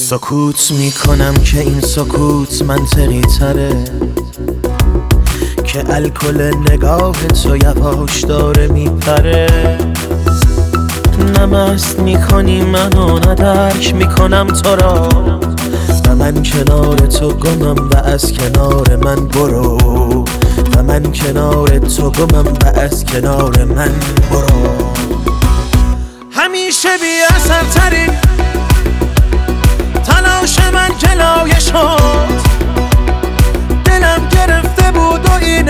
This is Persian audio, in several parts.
سکوت میکنم که این سکوت منطقی تره، که الکل نگاه تو یواش داره میپره. نه مست میکنی منو، نه درک میکنم تو را، و من کنار تو گمم و از کنار من برو، و من کنار تو گمم و از کنار من برو. همیشه بی اثر ترین تلاش من جلایه شد، دلم گرفته بود و این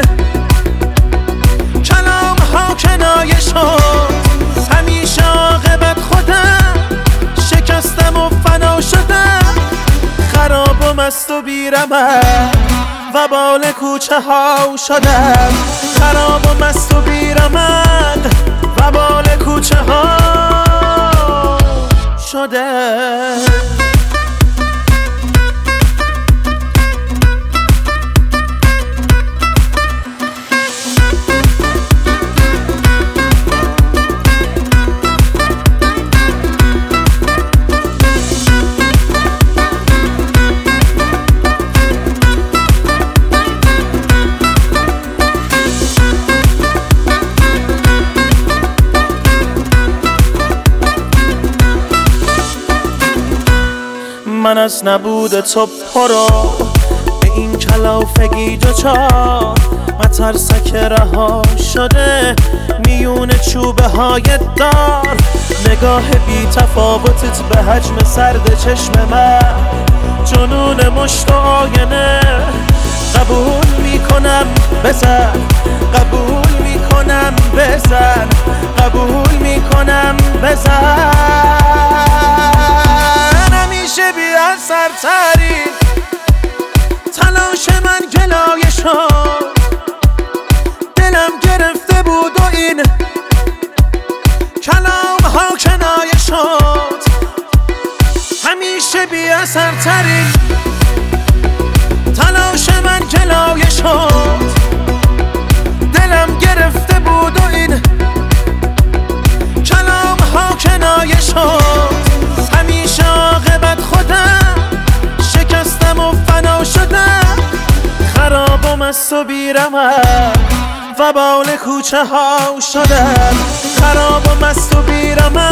کلام ها کنایه شد. همیشه عاقبت خودم شکستم و فنا شدم، خراب و مست و بیرمق و بال کوچه ها شدم، خراب و مست و بیرمق و بال کوچه ها شدم. من از نبود تو پرو به این کلافگی دوچار، مترسک رها شده میون چوبه های دار. نگاه بی تفاوتت به حجم سرد چشم من، جنون مشت و آینه. قبول میکنم بزن، قبول میکنم بزن، قبول میکنم بزن. همیشه بی اثر ترین تلاش من گلایه شد، دلم گرفته بود و این کلام ها کنایه شد. همیشه بی اثر ترین تلاش من گلایه شد، دلم گرفته بود و این کلام ها کنایه شد. همیشه عاقبت خودم شکستم و فنا شدم، خراب و مست و بیرمق و بال کوچه ها شدم، خراب و مست و بیرمق